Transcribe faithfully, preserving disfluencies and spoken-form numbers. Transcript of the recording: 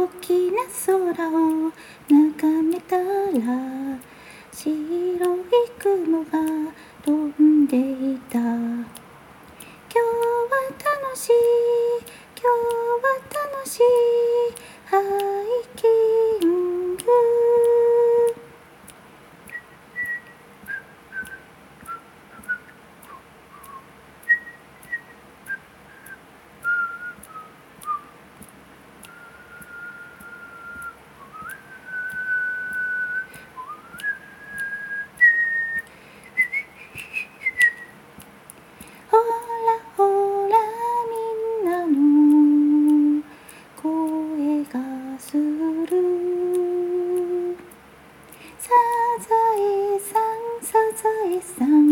大きな空を眺めたら白い雲が飛んでいた。今日は楽しい、今日は楽しいハイキング。ほらほらみんなの声がする。サザエさんサザエさん